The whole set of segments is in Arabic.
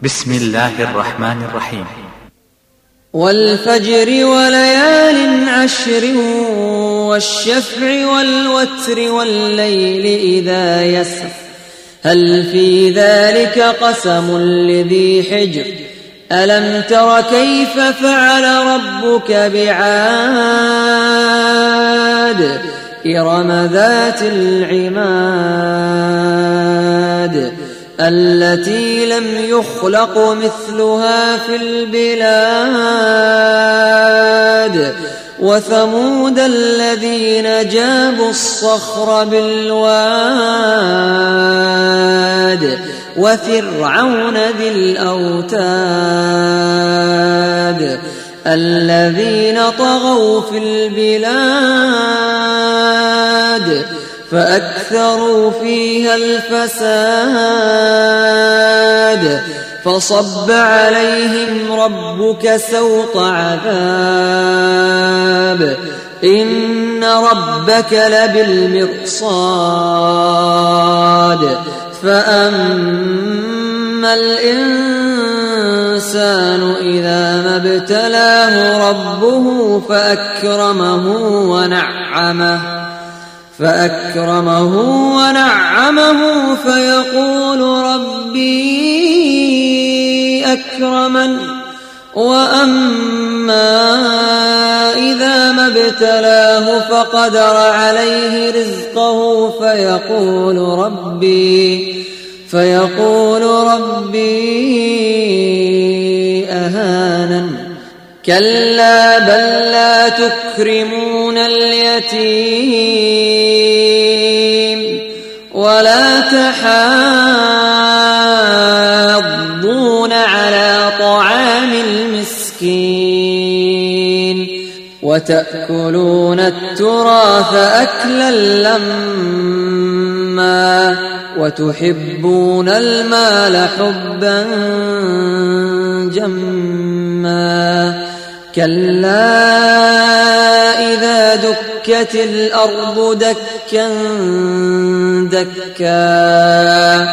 بسم الله الرحمن الرحيم. والفجر وليال عشر والشفع والوتر والليل إذا يسر هل في ذلك قسم لذي حجر ألم تر كيف فعل ربك بعاد إرم ذات العماد التي لم يخلق مثلها في البلاد وثمود الذين جابوا الصخر بالواد وفرعون ذي الأوتاد الذين طغوا في البلاد فأكثروا فيها الفساد فصب عليهم ربك سوط عذاب إن ربك لبالمرصاد فأما الإنسان إذا ما ابتلاه ربه فأكرمه ونعمه فيقول ربي أكرمن وأما إذا ما ابتلاه فقدر عليه رزقه فيقول ربي أهانن كلا بل لا تكرمون اليتيم ولا تحاضون على طعام المسكين وتأكلون التراث أكلا لما وتحبون المال حبا جما كلا إذا دكت الأرض دكا دكا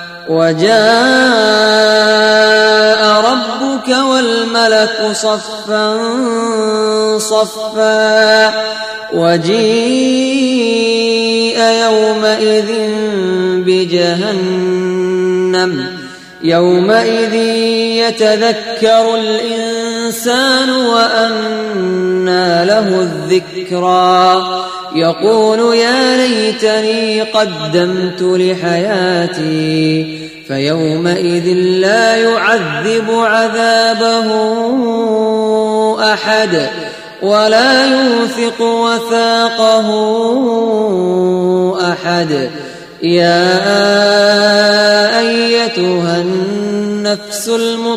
وجاء ربك والملك صفا صفا وجيء يومئذ بجهنم يومئذ يتذكر الإنسان وأنى له الذكرى يقول يا ليتني قدمت لحياتي فيومئذ لا يعذب عذابه أحد ولا يوثق وثاقه أحد يا أيتها النفس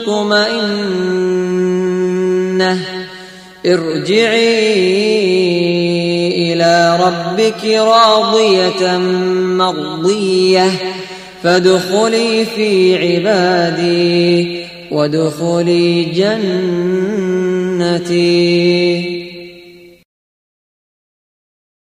المطمئنة ارجعي إلى ربك راضية مرضية فادخلي في عبادي وادخلي جنتي.